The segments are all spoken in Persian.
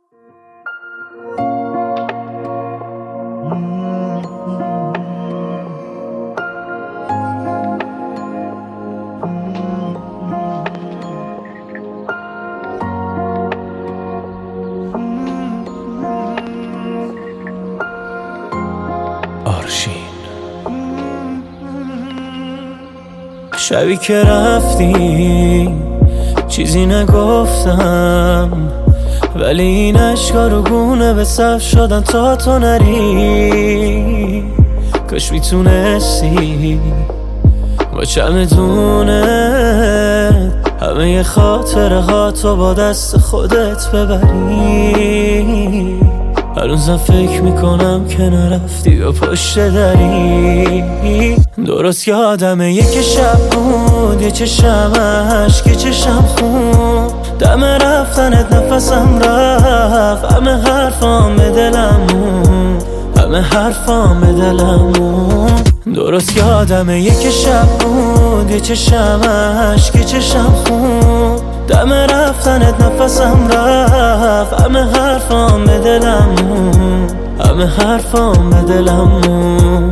شبی که رفتی چیزی نگفتم، ولی این عشقا رو گونه به صف شدن تا تو نری. کاش میتونستی با چمدونت همه خاطره ها تو با دست خودت ببری. هنوزم فکر میکنم که نرفتی و پشت دری. درست یادمه یک شب بود، یه چشم عشق، یه چشم خون. دم رفتنت نفسم رفت، همه حرفام به دلمون، همه حرفام به دلمون. درست یادمه یک شب بود، یه چشم عشق، یه چشم خون. دم رفتنت نفسم رفت، همه حرفام به دلمون، همه حرفام به دلمون.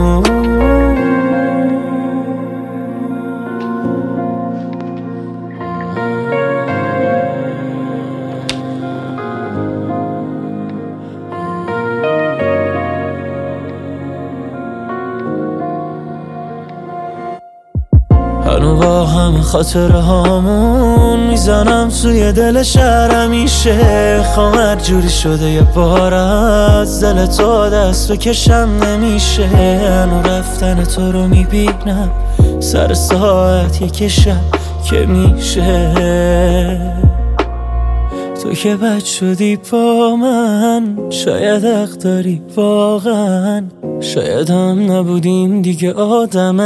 هنو با همه خاطره هامون میزنم توی دل شهر. همیشه خواهم هر جوری شده یه بار از دل تو دست بکشم نمیشه. هنو رفتن تو رو میبینم سر ساعت یک شب که میشه. تو که بد شدی با من، شاید حق داری واقعا. شاید هم نبودیم دیگه آدم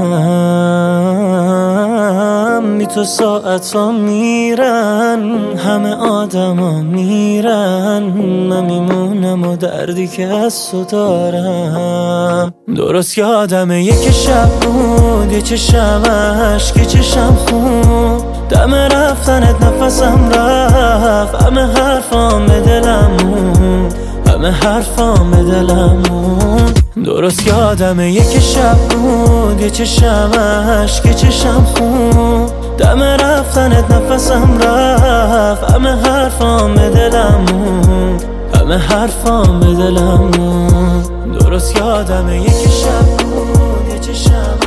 هم. بی تو ساعت ها میرن، همه آدم ها میرن. من میمونم و دردی که از تو دارم. درست یادمه یک شب بود، یه چشم عشق، یه چشم خون. دم رفتنت نفسم رفت، همه حرفام به دلمون، همه حرفام به دلمون. درست یادمه یک شب بود، یه چشم عشق، یه چشم خون. دم رفتنت نفسم رفت، همه حرفام به دلمون، همه حرفام به دلمون. درست یادمه یک شب بود، یه چشم